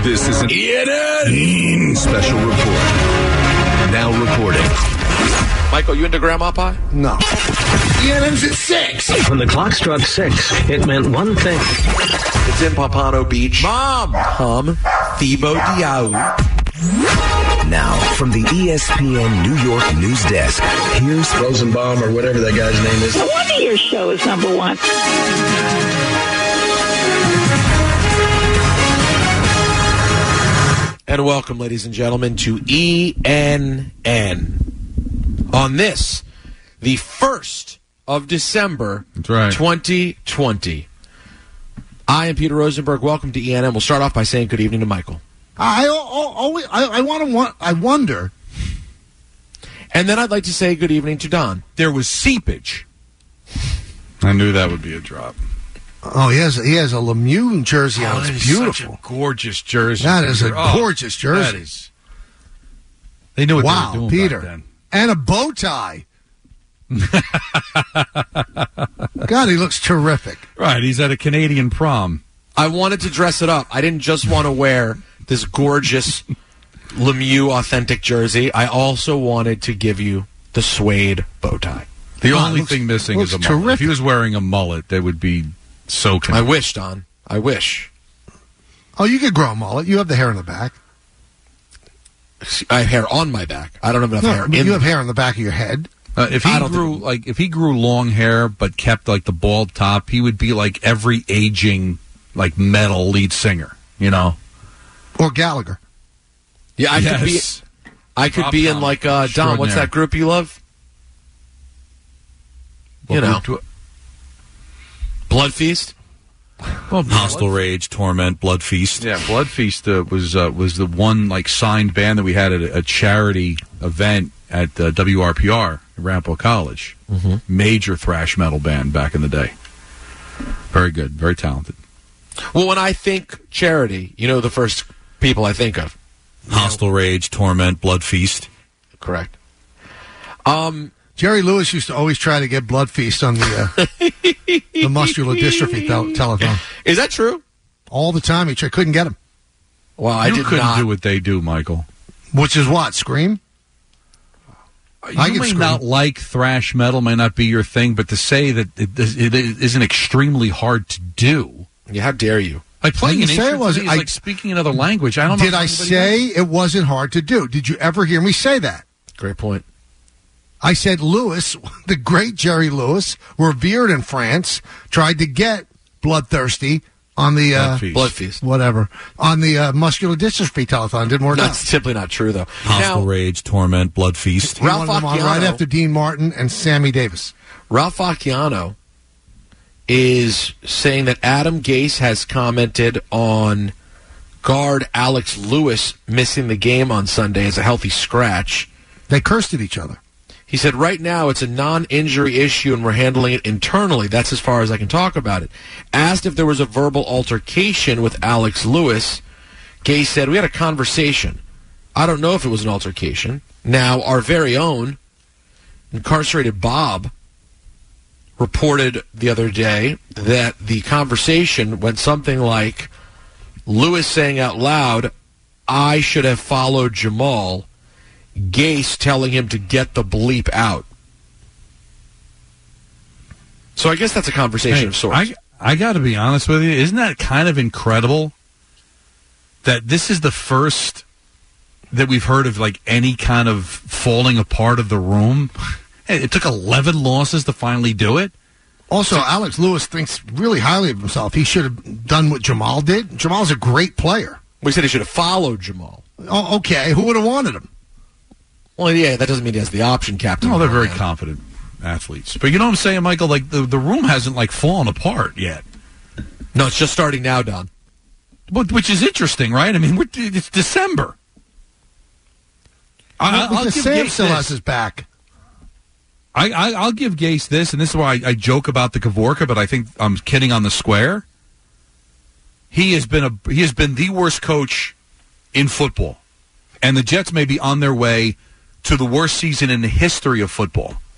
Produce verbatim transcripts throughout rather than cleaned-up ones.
This is an E N N special report. Now reporting. Michael, you into grandma pie? No. E N N's at six. When the clock struck six, it meant one thing. It's in Pompano Beach. Mom! Hum. Thibaut Diaw. Now, from the E S P N New York news desk, here's Rosenbaum or whatever that guy's name is. No wonder your show is number one. And welcome, ladies and gentlemen, to E N N. On this, the first of December, That's right. twenty twenty. I am Peter Rosenberg. Welcome to E N N. We'll start off by saying good evening to Michael. I always, I, I want to want, I wonder. And then I'd like to say good evening to Don. There was seepage. I knew that would be a drop. Oh, he has he has a Lemieux jersey on. Oh, It's that is beautiful. Such a gorgeous jersey. That is a Oh, gorgeous jersey. That is. They knew what wow, they were doing Peter. back then. And a bow tie. God, he looks terrific. Right, he's at a Canadian prom. I wanted to dress it up. I didn't just want to wear this gorgeous Lemieux authentic jersey. I also wanted to give you the suede bow tie. The Oh, only looks- thing missing is a looks mullet. terrific. If he was wearing a mullet, they would be so I confused. wish, Don. I wish. Oh, you could grow a mullet. You have the hair in the back. I have hair on my back. I don't have enough No, hair but in you have the hair on the back of your head. Uh, if I he don't grew think- like if he grew long hair but kept like the bald top, he would be like every aging like metal lead singer, you know. Or Gallagher. Yeah, I Yes. could be. I could Rob be in Thomas. like uh, Don. What's that group you love? What You know. group do- Blood Feast. Well, Hostile Rage, Torment, Blood Feast. Yeah, Blood Feast uh, was uh, was the one like signed band that we had at a, a charity event at uh, W R P R at Ramapo College. Mm-hmm. Major thrash metal band back in the day. Very good, very talented. Well, when I think charity, you know the first people I think of. Hostile Rage, Torment, Blood Feast. Correct. Um, Jerry Lewis used to always try to get Blood Feast on the uh, the muscular dystrophy tel- telethon. Is that true? All the time. He tried, couldn't get him. Well, I you did couldn't not. do what they do, Michael. Which is what? Scream? You I may can scream. not like thrash metal, may not be your thing, but to say that it, it isn't extremely hard to do. Yeah, how dare you? Like playing I an didn't say it instrument wasn't. is I- like speaking another language. I don't know. Did if I anybody say does. it wasn't hard to do? Did you ever hear me say that? Great point. I said Lewis, the great Jerry Lewis, revered in France, tried to get Bloodthirsty on the uh, Blood Feast. Blood Feast. whatever on the uh, muscular dystrophy telethon. Didn't work That's out. simply not true, though. Hostile Now, Rage, Torment, Blood Feast. He Ralph wanted him on Macchiano. right after Dean Martin and Sammy Davis. Ralph Facciano is saying that Adam Gase has commented on guard Alex Lewis missing the game on Sunday as a healthy scratch. They cursed at each other. He said, right now it's a non-injury issue and we're handling it internally. That's as far as I can talk about it. Asked if there was a verbal altercation with Alex Lewis, Gase said, we had a conversation. I don't know if it was an altercation. Now, our very own incarcerated Bob reported the other day that the conversation went something like Lewis saying out loud, I should have followed Jamal, Gase telling him to get the bleep out. So I guess that's a conversation Hey, of sorts. I, I got to be honest with you. Isn't that kind of incredible that this is the first that we've heard of like any kind of falling apart of the room? Hey, it took eleven losses to finally do it. Also, Alex Lewis thinks really highly of himself. He should have done what Jamal did. Jamal's a great player. we said he should have followed Jamal. Oh, okay. Who would have wanted him? Well, yeah, that doesn't mean he has the option, Captain. No, they're very Moran. confident athletes. But you know what I'm saying, Michael? Like the, the room hasn't like fallen apart yet. No, it's just starting now, Don. But, which is interesting, right? I mean, we're, it's December. I, Well, I'll because give Sam Gase still this. has his back. I, I, I'll give Gase this, and this is why I, I joke about the Kavorka, but I think I'm kidding on the square. He has been a he has been the worst coach in football, and the Jets may be on their way to the worst season in the history of football.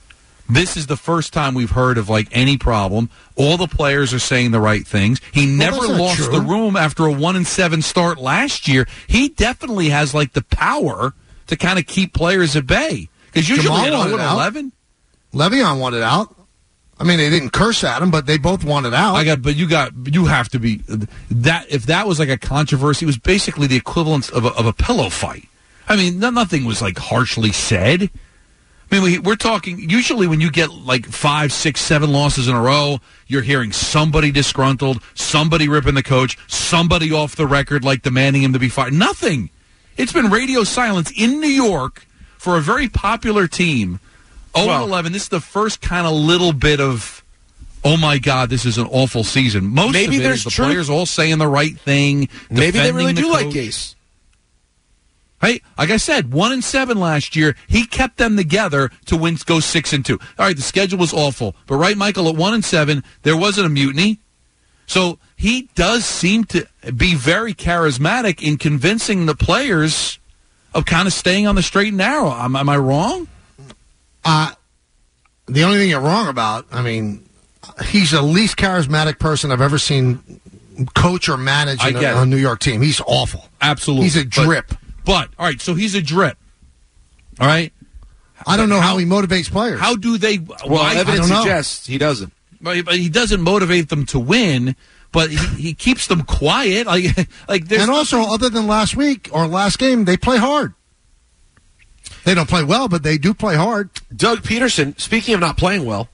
This is the first time we've heard of like any problem. All the players are saying the right things. He Well, never that's not lost true. the room after a one and seven start last year. He definitely has like the power to kind of keep players at bay. Because usually Jamal at wanted oh and out. eleven, Le'Veon wanted out. I mean, they didn't curse at him, but they both wanted out. I got, but you got, you have to be that. If that was like a controversy, it was basically the equivalent of a, of a pillow fight. I mean, no, nothing was like harshly said. I mean, we, we're talking, usually when you get like five, six, seven losses in a row, you're hearing somebody disgruntled, somebody ripping the coach, somebody off the record like demanding him to be fired. Nothing. It's been radio silence in New York for a very popular team. oh and eleven, this is the first kind of little bit of, oh my God, this is an awful season. Most Maybe of it there's is the truth. players all saying the right thing. Maybe they really defending the do like coach. Gase. Hey, like I said, one and seven last year. He kept them together to win, go six and two. All right, the schedule was awful, but right, Michael, at one and seven, there wasn't a mutiny. So he does seem to be very charismatic in convincing the players of kind of staying on the straight and narrow. Am, am I wrong? Uh, the only thing you're wrong about, I mean, he's the least charismatic person I've ever seen coach or manage I in get a, a it. New York team. He's awful. Absolutely. He's a But- drip. But, all right, so he's a drip. All right? I don't know how, how- he motivates players. How do they... Well, I- evidence I don't know. suggests he doesn't. But but he doesn't motivate them to win, but he, he keeps them quiet. Like, like there's and also, other than last week or last game, they play hard. They don't play well, but they do play hard. Doug Peterson, speaking of not playing well,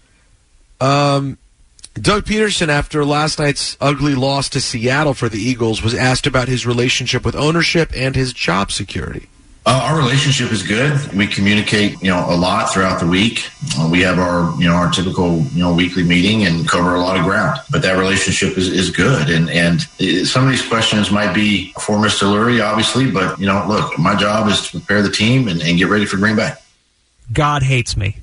um, Doug Peterson, after last night's ugly loss to Seattle for the Eagles, was asked about his relationship with ownership and his job security. Uh, our relationship is good. We communicate, you know, a lot throughout the week. Uh, we have our, you know, our typical, you know, weekly meeting and cover a lot of ground. But that relationship is, is good. And and it, some of these questions might be for Mister Lurie, obviously. But, you know, look, my job is to prepare the team and, and get ready for Green Bay. God hates me.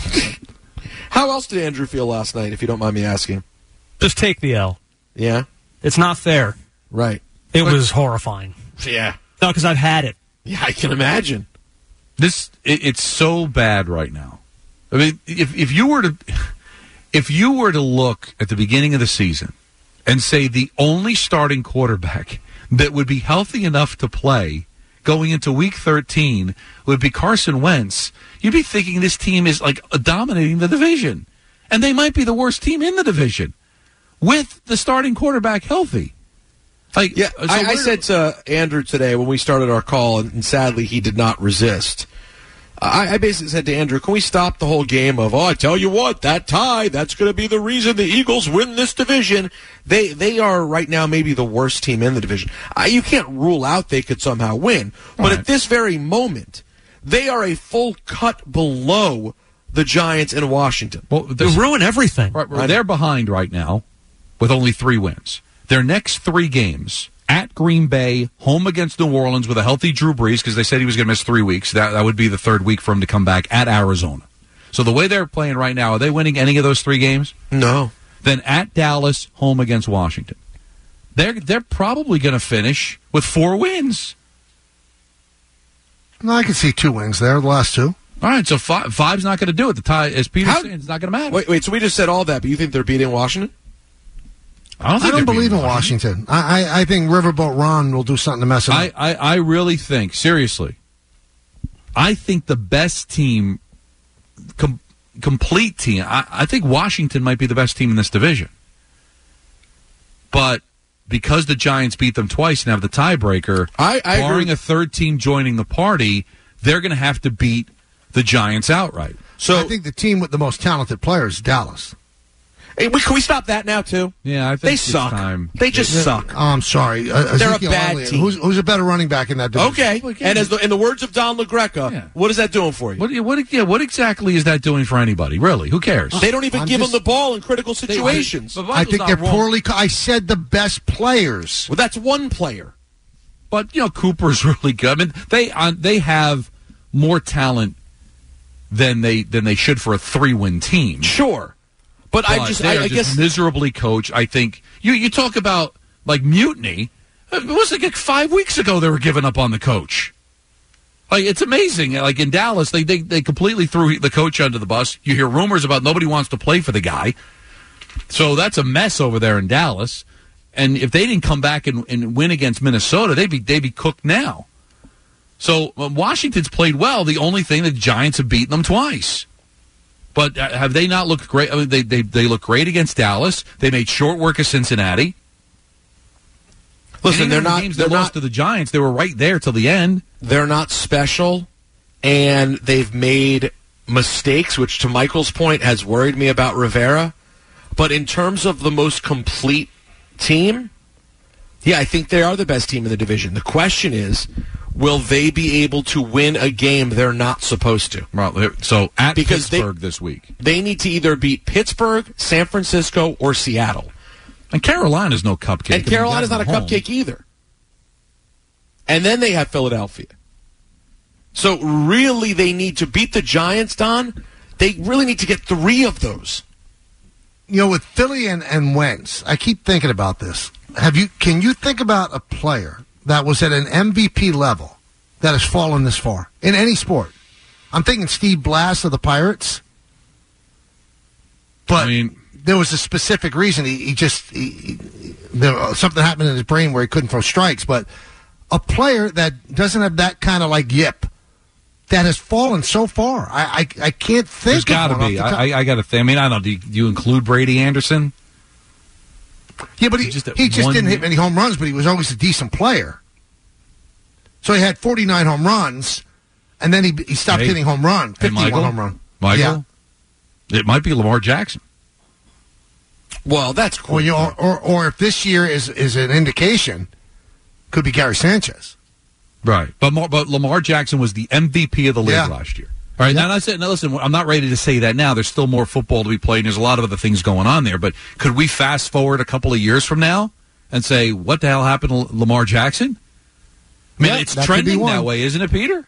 How else did Andrew feel last night, if you don't mind me asking? Just take the L. Yeah? It's not fair. Right. It But- was horrifying. Yeah. No, because I've had it. Yeah, I can imagine. this. It, it's so bad right now. I mean, if if you were to if you were to look at the beginning of the season and say the only starting quarterback that would be healthy enough to play going into Week thirteen would be Carson Wentz, you'd be thinking this team is like dominating the division, and they might be the worst team in the division with the starting quarterback healthy. Like, Yeah, so I, I we're- said to Andrew today when we started our call, and, and sadly he did not resist. I, I basically said to Andrew, can we stop the whole game of, oh, I tell you what, that tie, that's going to be the reason the Eagles win this division. They they are right now maybe the worst team in the division. I, you can't rule out they could somehow win. But Right. at this very moment, they are a full cut below the Giants in Washington. well, They there's- ruin everything. Right, right. They're behind right now with only three wins. Their next three games, at Green Bay, home against New Orleans with a healthy Drew Brees, because they said he was going to miss three weeks. That, that would be the third week for him to come back, at Arizona. So the way they're playing right now, are they winning any of those three games? No. Then at Dallas, home against Washington. They're, they're probably going to finish with four wins. No, I can see two wins there, the last two. All right, so five, five's not going to do it. The tie, as Peter How- said, it's not going to matter. Wait, wait, so we just said all that, but you think they're beating Washington? I don't, I think don't they're believe beating in Washington. I, I, I think Riverboat Ron will do something to mess it up. I, I, I really think, seriously, I think the best team, com- complete team, I, I think Washington might be the best team in this division. But because the Giants beat them twice and have the tiebreaker, I, I barring agree. a third team joining the party, they're going to have to beat the Giants outright. So I think the team with the most talented players is Dallas. Hey, we, can we stop that now, too? Yeah, I think They it's suck. time. They just suck. Oh, I'm sorry. Uh, They're a Ezekiel bad Elliott. team. Who's, who's a better running back in that division? Okay. And as the, in the words of Don LaGreca, Yeah. what is that doing for you? What, what, yeah, what exactly is that doing for anybody? Really? Who cares? They don't even I'm give just- them the ball in critical situations. But I Michael's think not they're wrong. poorly. Co- I said the best players. Well, that's one player. But you know, Cooper's really good. I mean, they uh, they have more talent than they than they should for a three win team. Sure. But, But I just, they I, are I just guess, miserably coached. I think you you talk about like mutiny. It was like five weeks ago they were giving up on the coach. Like, it's amazing. Like, in Dallas, they, they, they completely threw the coach under the bus. You hear rumors about nobody wants to play for the guy. So that's a mess over there in Dallas. And if they didn't come back and, and win against Minnesota, they'd be, they'd be cooked now. So um, Washington's played well. The only thing, the Giants have beaten them twice. But uh, have they not looked great? I mean, they, they, they look great against Dallas. They made short work of Cincinnati. Listen, they're the not. Games They're they lost not to the Giants. They were right there till the end. They're not special, and they've made mistakes, which, to Michael's point, has worried me about Rivera. But in terms of the most complete team, yeah, I think they are the best team in the division. The question is, will they be able to win a game they're not supposed to? Well, so at because Pittsburgh they, this week, they need to either beat Pittsburgh, San Francisco, or Seattle. And Carolina's no cupcake. And Carolina's not a home. cupcake either. And then they have Philadelphia. So really, they need to beat the Giants, Don. They really need to get three of those. You know, with Philly and, and Wentz, I keep thinking about this. Have you? Can you think about a player that was at an M V P level that has fallen this far in any sport? I'm thinking Steve Blass of the Pirates. But I mean, there was a specific reason. He, he just he, he, there, something happened in his brain where he couldn't throw strikes. But a player that doesn't have that kind of like yip that has fallen so far, I I, I can't think. There's got to of one be. off the top. I, I got to think. I mean, I don't know. Do you, do you include Brady Anderson? Yeah, but he just, he just one, didn't hit many home runs, but he was always a decent player. So he had forty-nine home runs, and then he he stopped hey, hitting home run, hey, fifty-one Michael, home run. Michael, yeah. It might be Lamar Jackson. Well, that's cool. Or, you know, or, or or if this year is is an indication, could be Gary Sanchez. Right, but Mar, but Lamar Jackson was the M V P of the league Yeah. last year. All right, now, I said, now listen, I'm not ready to say that now. There's still more football to be played, and there's a lot of other things going on there. But could we fast forward a couple of years from now and say, what the hell happened to Lamar Jackson? I mean, Yeah, it's that could be trending one. that way, isn't it, Peter?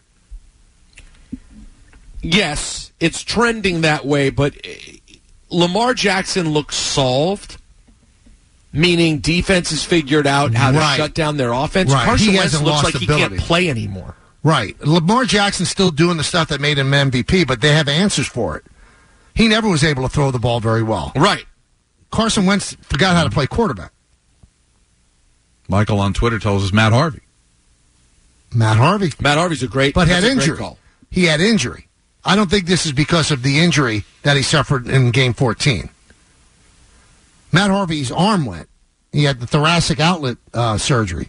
Yes, it's trending that way, but Lamar Jackson looks solved, meaning defense has figured out how Right. to shut down their offense. Right. Carson He Wentz hasn't looks lost like he ability. can't play anymore. Right. Lamar Jackson's still doing the stuff that made him M V P, but they have answers for it. He never was able to throw the ball very well. Right. Carson Wentz forgot how to play quarterback. Michael on Twitter tells us Matt Harvey. Matt Harvey. Matt Harvey's a great, But had that's a great injury. call. He had injury. I don't think this is because of the injury that he suffered in Game fourteen. Matt Harvey's arm went. He had the thoracic outlet uh, surgery.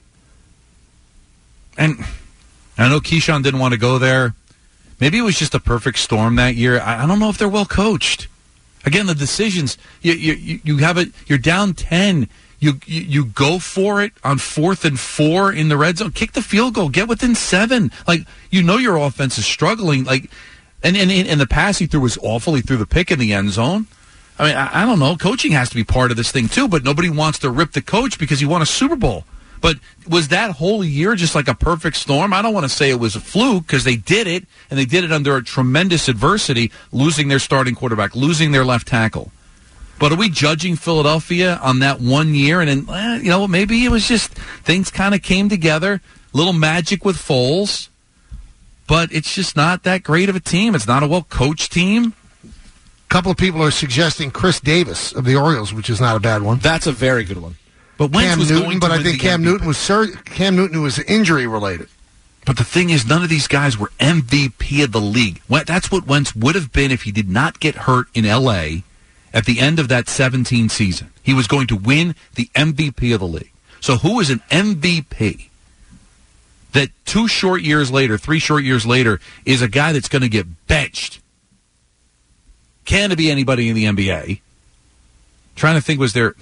And I know Keyshawn didn't want to go there. Maybe it was just a perfect storm that year. I, I don't know if they're well coached. Again, the decisions, you you, you have it, you're down ten. You, you you go for it on fourth and four in the red zone. Kick the field goal. Get within seven. Like, you know your offense is struggling. Like, and and, and the pass he threw was awful. He threw the pick in the end zone. I mean, I, I don't know. Coaching has to be part of this thing too, but nobody wants to rip the coach because he won a Super Bowl. But was that whole year just like a perfect storm? I don't want to say it was a fluke because they did it, and they did it under a tremendous adversity, losing their starting quarterback, losing their left tackle. But are we judging Philadelphia on that one year? And then, eh, you know, maybe it was just things kind of came together, little magic with Foles. But it's just not that great of a team. It's not a well-coached team. A couple of people are suggesting Chris Davis of the Orioles, which is not a bad one. That's a very good one. But Wentz Cam was Newton, going to but I win think the Cam M V P. Newton was sur- Cam Newton was injury related. But the thing is, none of these guys were M V P of the league. Well, that's what Wentz would have been if he did not get hurt in L A at the end of that seventeen season. He was going to win the M V P of the league. So who is an M V P that two short years later, three short years later, is a guy that's going to get benched? Can it be anybody in the N B A? Trying to think, was there...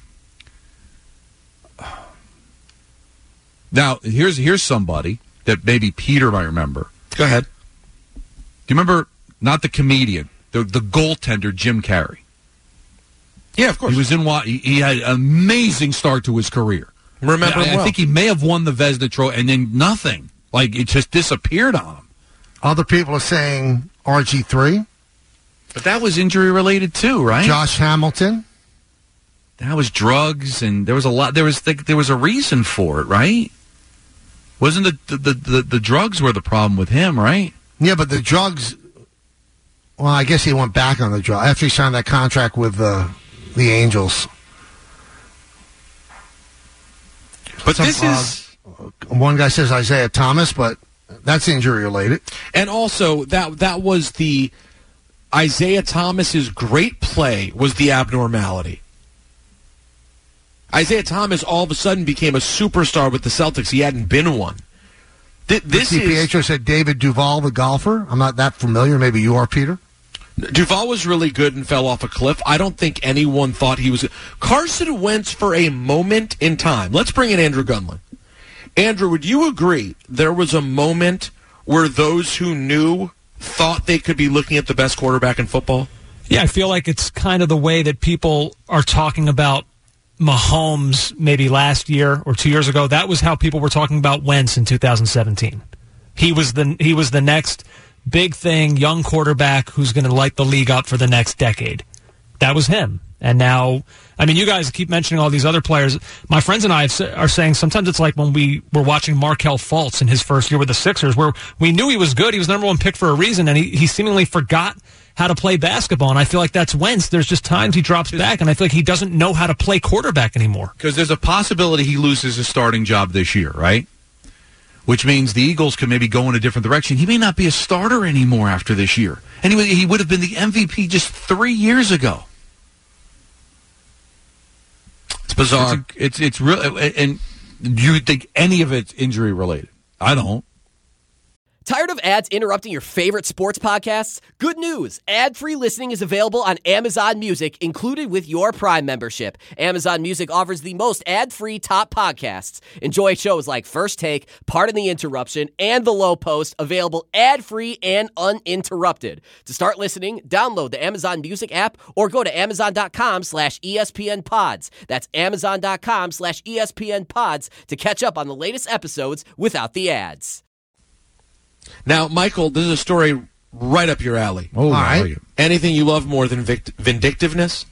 Now, here's here's somebody that maybe Peter might remember. Go ahead. Do you remember, not the comedian, the the goaltender, Jim Carrey? Yeah, of course. He was in what he, he had an amazing start to his career. Remember I, him I well. think he may have won the Vezina Trophy, and then nothing. Like, it just disappeared on him. Other people are saying R G three. But that was injury related too, right? Josh Hamilton. That was drugs, and there was a lot. There was there was a reason for it, right? Wasn't the the, the the drugs were the problem with him, right? Yeah, but the drugs. Well, I guess he went back on the drug after he signed that contract with uh, the Angels. But Some, this is uh, one guy says Isaiah Thomas, but that's injury related. And also that that was the Isaiah Thomas's great play was the abnormality. Isaiah Thomas all of a sudden became a superstar with the Celtics. He hadn't been one. Th- this D P H O is said David Duval, the golfer. I'm not that familiar. Maybe you are, Peter. Duval was really good and fell off a cliff. I don't think anyone thought he was. Carson Wentz for a moment in time. Let's bring in Andrew Gunlin. Andrew, would you agree there was a moment where those who knew thought they could be looking at the best quarterback in football? Yeah, I feel like it's kind of the way that people are talking about Mahomes maybe last year or two years ago. That was how people were talking about Wentz in two thousand seventeen. He was the he was the next big thing, young quarterback who's going to light the league up for the next decade. That was him. And now, I mean, you guys keep mentioning all these other players. My friends and I have, are saying sometimes it's like when we were watching Markelle Fultz in his first year with the Sixers, where we knew he was good. He was the number one pick for a reason, and he, he seemingly forgot how to play basketball. And I feel like that's Wentz. There's just times he drops back, and I feel like he doesn't know how to play quarterback anymore. Because there's a possibility he loses his starting job this year, right? Which means the Eagles could maybe go in a different direction. He may not be a starter anymore after this year. Anyway, he would have been the M V P just three years ago. It's bizarre. It's it's, it's real. And do you think any of it's injury related? I don't. Tired of ads interrupting your favorite sports podcasts? Good news! Ad-free listening is available on Amazon Music, included with your Prime membership. Amazon Music offers the most ad-free top podcasts. Enjoy shows like First Take, Pardon the Interruption, and The Low Post, available ad-free and uninterrupted. To start listening, download the Amazon Music app or go to amazon.com slash ESPN pods. That's amazon.com slash ESPN pods to catch up on the latest episodes without the ads. Now, Michael, this is a story right up your alley. Oh, All right. like Anything you love more than vict- vindictiveness?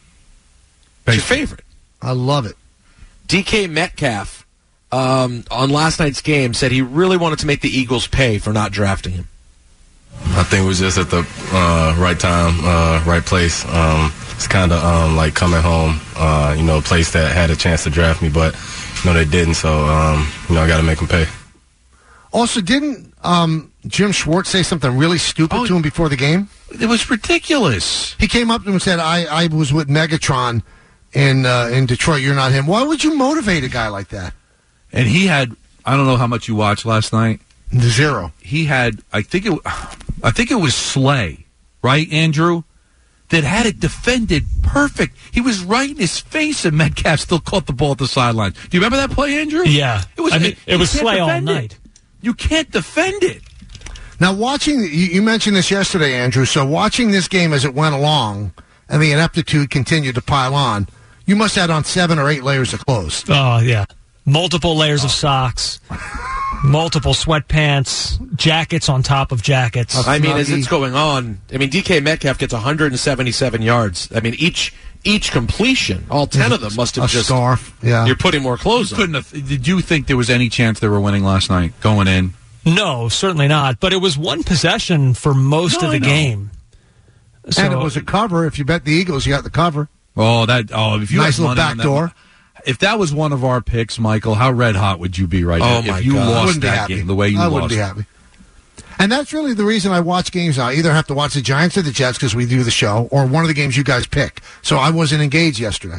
What's your favorite? I love it. D K Metcalf, um, on last night's game, said he really wanted to make the Eagles pay for not drafting him. I think it was just at the uh, right time, uh, right place. Um, it's kind of um, like coming home, uh, you know, a place that had a chance to draft me, but, you know, they didn't, so, um, you know, I got to make them pay. Also, didn't um, Jim Schwartz say something really stupid Oh, to him before the game? It was ridiculous. He came up to him and said, I, I was with Megatron in uh, in Detroit. You're not him. Why would you motivate a guy like that? And he had, I don't know how much you watched last night. Zero. He had, I think it, I think it was Slay, right, Andrew, that had it defended perfect. He was right in his face, and Metcalf still caught the ball at the sideline. Do you remember that play, Andrew? Yeah. It was. I mean, it you was can't Slay all defend it. night. You can't defend it. Now, watching, you, you mentioned this yesterday, Andrew, so watching this game as it went along and the ineptitude continued to pile on, you must have had on seven or eight layers of clothes. Oh, yeah. Multiple layers of socks, multiple sweatpants, jackets on top of jackets. I mean, as it's going on, I mean, D K Metcalf gets one hundred seventy-seven yards. I mean, each each completion, all ten of them must have a just... scarf, yeah. You're putting more clothes You on. couldn't have, did you think there was any chance they were winning last night, going in? No, certainly not. But it was one possession for most No, of the I know. game. So, and it was a cover. If you bet the Eagles, you got the cover. Oh, that! Oh, if you Nice had little money on back that- door. If that was one of our picks, Michael, how red hot would you be right Oh, now? my if you God. I lost wouldn't be that happy. game the way you I lost wouldn't be it. happy. And that's really the reason I watch games now. I either have to watch the Giants or the Jets because we do the show, or one of the games you guys pick. So I wasn't engaged yesterday.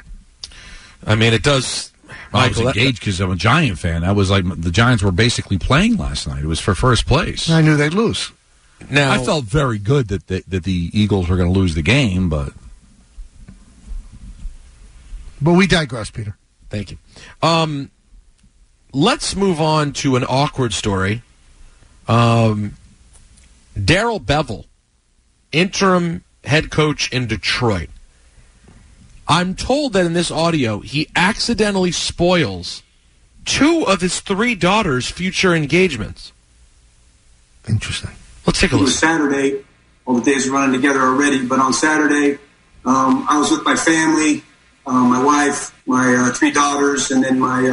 I mean, it does... I was Michael, that- engaged because I'm a Giant fan. That was like the Giants were basically playing last night. It was for first place. I knew they'd lose. Now, I felt very good that the, that the Eagles were going to lose the game, but But we digress, Peter. Thank you. Um, let's move on to an awkward story. Um, Darrell Bevell, interim head coach in Detroit. I'm told that in this audio, he accidentally spoils two of his three daughters' future engagements. Interesting. Let's take a It look. was Saturday. All the days are running together already. But on Saturday, um, I was with my family, uh, my wife, my uh, three daughters, and then my uh,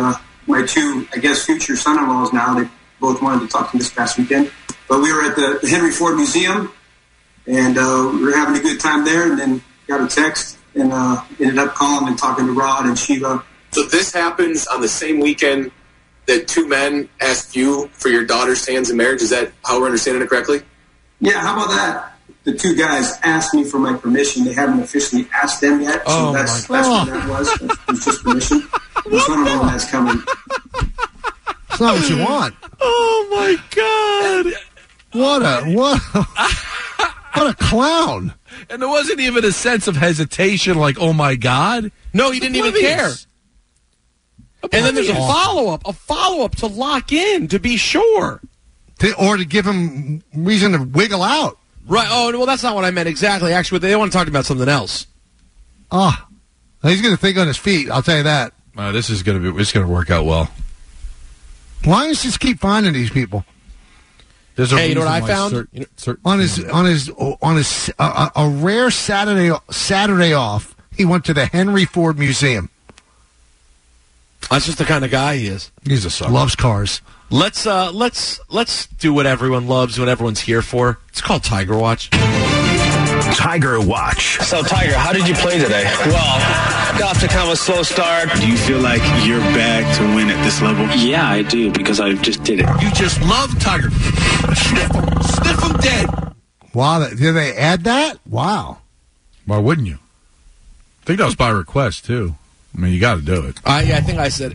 my two, I guess, future son-in-laws now. They both wanted to talk to me this past weekend. But we were at the Henry Ford Museum, and uh, we were having a good time there, and then got a text and uh, ended up calling and talking to Rod and Shiva. So this happens on the same weekend that two men asked you for your daughter's hands in marriage. Is that how we're understanding it correctly? Yeah, how about that? The two guys asked me for my permission. They haven't officially asked them yet, so oh that's, that's what that was. It was just permission. There's one of them that's coming. It's not what you want. Oh, my God. What a, what a, what a clown. And there wasn't even a sense of hesitation like, oh, my God. No, he didn't even care. And then there's a follow-up, a follow-up to lock in, to be sure. To, or to give him reason to wiggle out. Right. Oh, well, that's not what I meant exactly. Actually, they want to talk about something else. Oh, he's going to think on his feet. I'll tell you that. Uh, this is going to be. It's going to work out well. Why don't you just keep finding these people? There's a hey, you know what I why found? Cert, you know, cert, on his on his on his uh, a rare Saturday Saturday off, he went to the Henry Ford Museum. That's just the kind of guy he is. He's a sucker. Loves cars. Let's uh, let's let's do what everyone loves, what everyone's here for. It's called Tiger Watch. Tiger Watch. So, Tiger, how did you play today? Well, got off to kind of a slow start. Do you feel like you're back to win at this level? Yeah, I do, because I just did it. You just love Tiger. Sniff him. Sniff him dead. Wow, did they add that? Wow. Why wouldn't you? I think that was by request, too. I mean, you got to do it. Uh, yeah, I think I said it.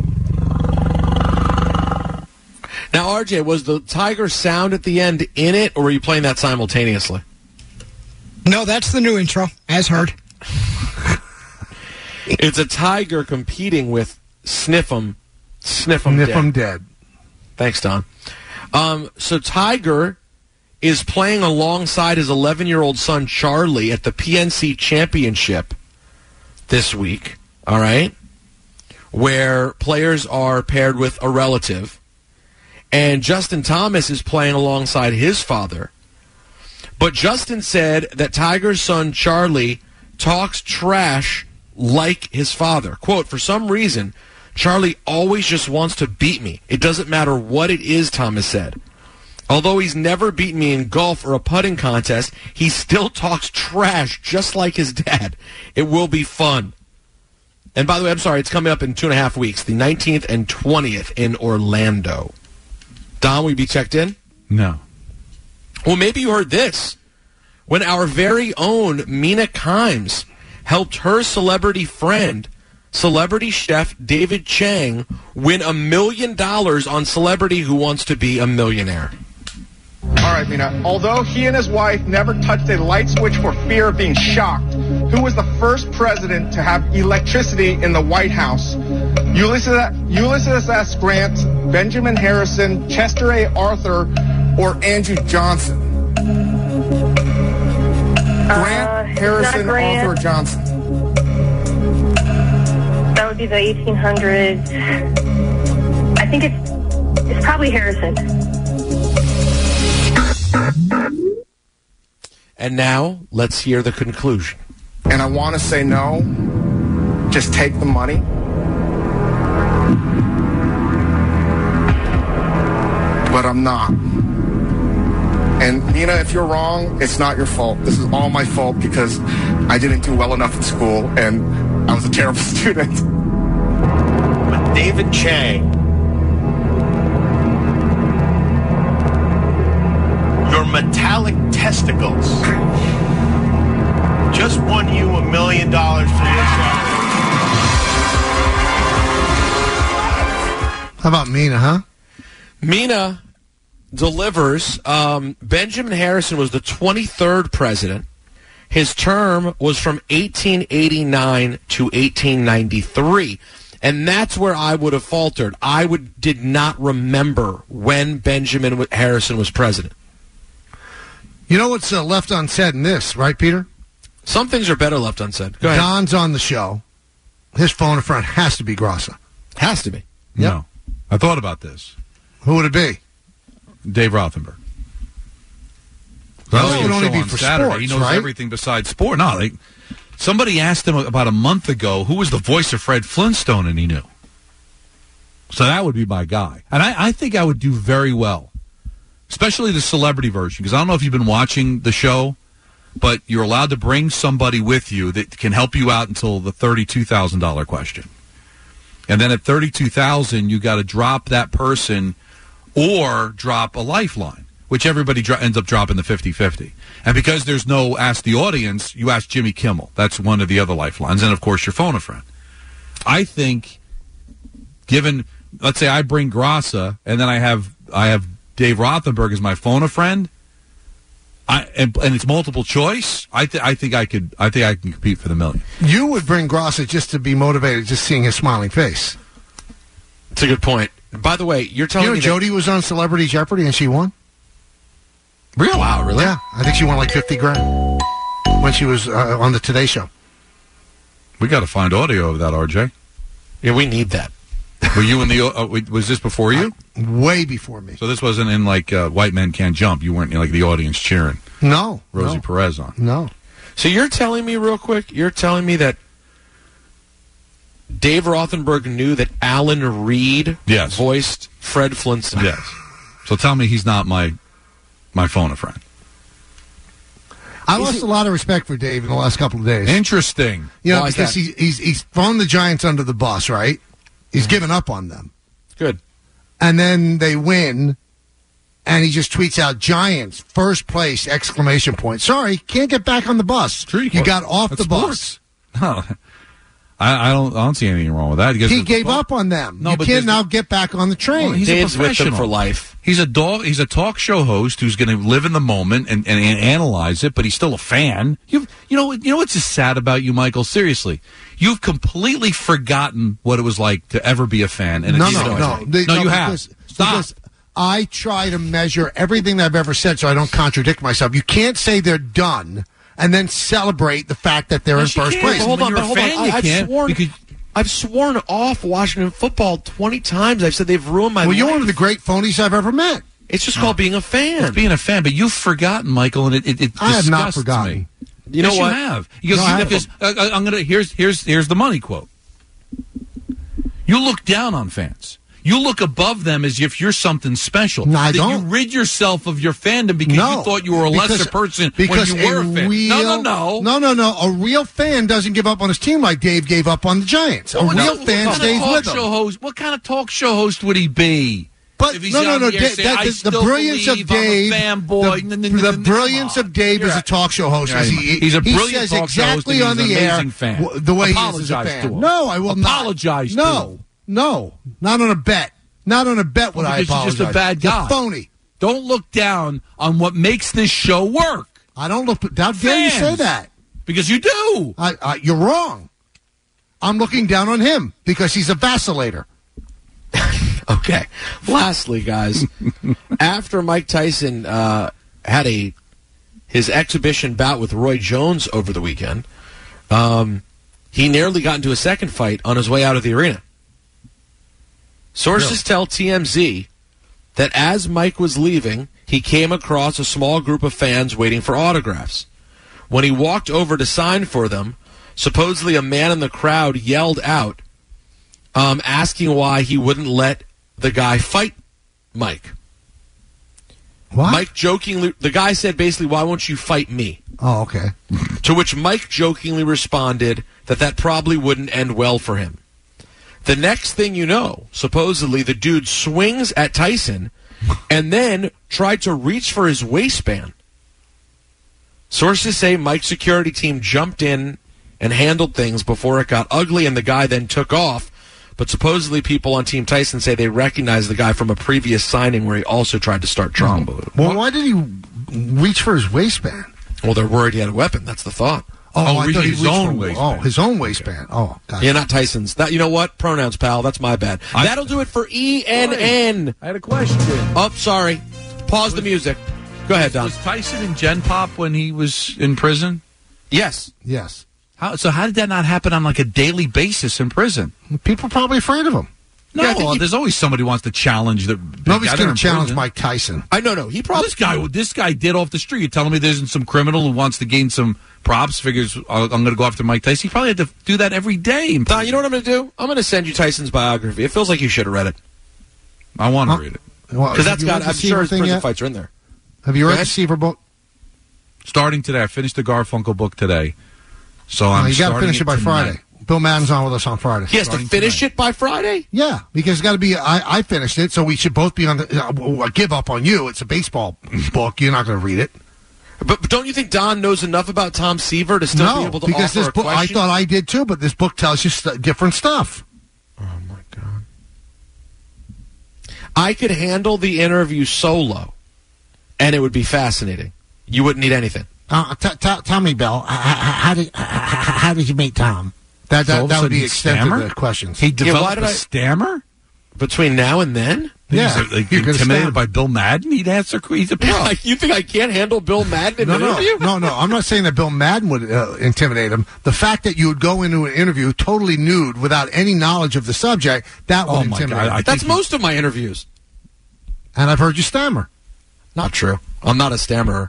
Now, R J, was the Tiger sound at the end in it, or were you playing that simultaneously? No, that's the new intro, as heard. It's a tiger competing with Sniff 'em, Sniff 'em Sniff Dead. 'em dead. Thanks, Don. Um, so Tiger is playing alongside his eleven-year-old son, Charlie, at the P N C Championship this week, all right, where players are paired with a relative. And Justin Thomas is playing alongside his father. But Justin said that Tiger's son, Charlie, talks trash like his father. Quote, for some reason, Charlie always just wants to beat me. It doesn't matter what it is, Thomas said. Although he's never beaten me in golf or a putting contest, he still talks trash just like his dad. It will be fun. And by the way, I'm sorry, it's coming up in two and a half weeks, the nineteenth and twentieth in Orlando. Don, will you be checked in? No. Well, maybe you heard this. When our very own Mina Kimes helped her celebrity friend, celebrity chef David Chang, win a million dollars on Celebrity Who Wants to Be a Millionaire. All right, Mina. Although he and his wife never touched a light switch for fear of being shocked, who was the first president to have electricity in the White House? Ulysses, Ulysses S. Grant, Benjamin Harrison, Chester A. Arthur, or Andrew Johnson? Grant, uh, Harrison, Grant. Arthur, Johnson. That would be the eighteen hundreds. I think it's it's probably Harrison. And now, let's hear the conclusion. And I want to say no. Just take the money. But I'm not. And, Nina, if you're wrong, it's not your fault. This is all my fault because I didn't do well enough in school and I was a terrible student. But David Chang, your metallic testicles just won you a million dollars for your show. How about Mina, huh? Mina delivers. Um, Benjamin Harrison was the twenty-third president. His term was from eighteen eighty-nine to eighteen ninety-three. And that's where I would have faltered. I would did not remember when Benjamin Harrison was president. You know what's uh, left unsaid in this, right, Peter? Some things are better left unsaid. Go ahead. Don's on the show. His phone in front has to be Grassa. Has to be. Yep. No. I thought about this. Who would it be? Dave Rothenberg. Well, it would only be for Saturday. sports, He knows right? everything besides sport. No, like, somebody asked him about a month ago who was the voice of Fred Flintstone, and he knew. So that would be my guy. And I, I think I would do very well, especially the celebrity version, because I don't know if you've been watching the show, but you're allowed to bring somebody with you that can help you out until the thirty-two thousand dollars question. And then at thirty-two thousand dollars, you got to drop that person or drop a lifeline, which everybody dro- ends up dropping the fifty-fifty. And because there's no Ask the Audience, you ask Jimmy Kimmel. That's one of the other lifelines. And, of course, your phone a friend. I think, given, let's say I bring Grassa, and then I have I have Dave Rothenberg as my phone a friend, I, and, and it's multiple choice, I, th- I think I could. I think I can compete for the million. You would bring Grassa just to be motivated, just seeing his smiling face. That's a good point. By the way, you're telling you know me Jody that- was on Celebrity Jeopardy and she won? Really? Wow, really? Yeah, I think she won like fifty grand when she was uh, on the Today Show. We got to find audio of that, R J. Yeah, we need that. Were you in the? Uh, was this before you? I, way before me. So this wasn't in like uh, White Men Can't Jump. You weren't in like the audience cheering. No, Rosie no. Perez on. No. So you're telling me real quick, you're telling me that Dave Rothenberg knew that Alan Reed yes. voiced Fred Flintstone. Yes. So tell me he's not my my phone a friend. I lost a lot of respect for Dave in the last couple of days. Interesting. You know, Why is because that? he, he's he's thrown the Giants under the bus, right? He's given up on them. Good. And then they win, and he just tweets out, Giants, first place, exclamation point. Sorry, can't get back on the bus. True, you got off That's the bus. No, I, I don't. I don't see anything wrong with that. Because He gave up on them. No, you but can't there's- now get back on the train. Well, he's Dave's a with them professional for life. He's a dog. He's a talk show host who's going to live in the moment and, and, and analyze it. But he's still a fan. You you know you know what's just sad about you, Michael? Seriously, you've completely forgotten what it was like to ever be a fan. And no, it's- no, no, no, They- no, you have. because, Stop. Because I try to measure everything that I've ever said so I don't contradict myself. You can't say they're done and then celebrate the fact that they're Yes, in you first can. place. But hold When on, you're but a hold fan, on. you I, I've can't, sworn, because- I've sworn off Washington football twenty times. I've said they've ruined my Well, life. you're one of the great phonies I've ever met. It's just called being a fan. It's being a fan, but you've forgotten, Michael, and it, it, it I have not disgusts forgotten. me. You know yes, what? You have. You No, I haven't. because, uh, I'm gonna. Here's here's here's the money quote. You look down on fans. You look above them as if you're something special. No, I that don't. You rid yourself of your fandom because No, you thought you were a because- lesser person because when you were a fan. real, no, no, no. no, no, no. A real fan doesn't give up on his team like Dave gave up on the Giants. A Well, real no, fan what kind stays of talk with show him. Host, what kind of talk show host would he be? But If he's no, no, on no. the air Da- saying, that- "I the, the still brilliance of believe I'm a Dave, fanboy." the, N- n- n- the n- brilliance come of Dave You're as a right. talk show host is he, He's a he brilliant says talk show host, exactly and on he's the an air amazing fan. w- the way Apologize he is as a fan. to him. No, I will Apologize not. to No, him. no, not on a bet. Not on a bet would Well, I because apologize. you're just a bad guy. You're phony. Don't look down on what makes this show work. I don't look. How dare you say Fans. that? Because you do. I, I, you're wrong. I'm looking down on him because he's a vacillator. Okay. Lastly, guys, after Mike Tyson uh, had a his exhibition bout with Roy Jones over the weekend, um, he nearly got into a second fight on his way out of the arena. Sources Really? tell T M Z that as Mike was leaving, he came across a small group of fans waiting for autographs. When he walked over to sign for them, supposedly a man in the crowd yelled out, um, asking why he wouldn't let the guy fight Mike. What? Mike jokingly, the guy said basically, why won't you fight me? Oh, okay. To which Mike jokingly responded that that probably wouldn't end well for him. The next thing you know, supposedly the dude swings at Tyson and then tried to reach for his waistband. Sources say Mike's security team jumped in and handled things before it got ugly and the guy then took off. But supposedly people on Team Tyson say they recognize the guy from a previous signing where he also tried to start trouble. Well, why did he reach for his waistband? Well, they're worried he had a weapon. That's the thought. Oh, Oh, I reaching thought he his reached own for, waistband. Oh, his own waistband. Oh, gotcha. Yeah, not Tyson's. That, you know what? Pronouns, pal. That's my bad. I- That'll do it for E N N. I had a question. Oh, sorry. Pause the music. Go ahead, Don. Was Tyson in Gen Pop when he was in prison? Yes. Yes. How, so how did that not happen on like a daily basis in prison? People are probably afraid of him. No, Yeah, I think he- there's always somebody who wants to challenge the. Nobody's going to challenge Mike Tyson. I know, no. He probably this guy. This guy did off the street. You're telling me there's some criminal who wants to gain some props. Figures uh, I'm going to go after Mike Tyson. He probably had to do that every day. in Don, you know what I'm going to do? I'm going to send you Tyson's biography. It feels like you should have read it. I want to Huh? read it Well, Because have that's you got. read the I'm Seaver sure his thing prison yet? fights are in there. Have you Go read ahead. the Seaver book? Starting today. I finished the Garfunkel book today, so I'm. No, you got to starting finish it by tonight. Friday. Bill Madden's on with us on Friday. He has to finish it by Friday? Yeah, because it's got to be. I, I finished it, so we should both be on the. Uh, I give up on you. It's a baseball book. You're not going to read it. But, but don't you think Don knows enough about Tom Seaver to still no, be able to because offer this a book. I question? thought I did too, but this book tells you st- different stuff. Oh my God! I could handle the interview solo, and it would be fascinating. You wouldn't need anything. Uh, t- t- tell me, Bill, how, how did how did you meet Tom? That So all that, of a that would be sudden extent stammer? of the questions. He Yeah, developed why did a I- stammer. Between now and then? Yeah, He's, like, you're gonna intimidated stammer. by Bill Madden. He'd answer. He's a pro. Yeah, you think I can't handle Bill Madden in No, an no, interview? no, no. I'm not saying that Bill Madden would uh, intimidate him. The fact that you would go into an interview totally nude without any knowledge of the subject, that would Oh, my intimidate God, him. I That's think most of my interviews. And I've heard you stammer. Not true. I'm not a stammerer.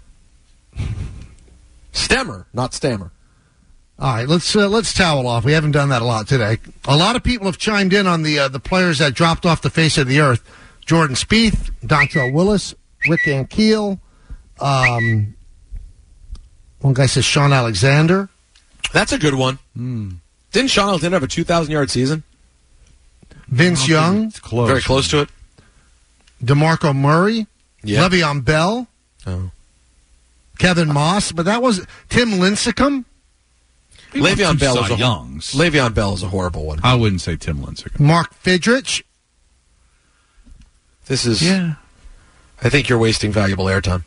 Stammer, not stammer. All right, let's uh, let's towel off. We haven't done that a lot today. A lot of people have chimed in on the uh, the players that dropped off the face of the earth. Jordan Spieth, Dontrell Willis, Rick Ankiel. Um, one guy says Sean Alexander. That's a good one. Didn't Sean Alexander have a two thousand yard season? Vince Young, It's close. Very close to it. DeMarco Murray, Yeah. Le'Veon Bell, Oh. Kevin Moss, but that was Tim Lincecum, He won Le'Veon two Bell is Cy a Youngs. Le'Veon Bell is a horrible one. I wouldn't say Tim Lincecum. Mark Fidrich. This is. Yeah. I think you're wasting valuable airtime.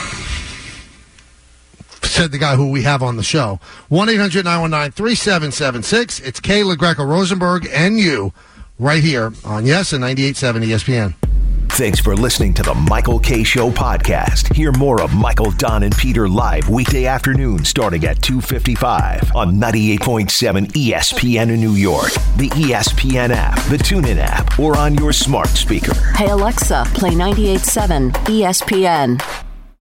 Said the guy who we have on the show. one eight hundred nine one nine three seven seven six. It's Kayla Greco Rosenberg and you right here on Yes and ninety-eight point seven E S P N. Thanks for listening to the Michael K. Show podcast. Hear more of Michael, Don, and Peter live weekday afternoon starting at two fifty-five on ninety-eight point seven E S P N in New York, the E S P N app, the TuneIn app, or on your smart speaker. Hey Alexa, play ninety-eight point seven E S P N.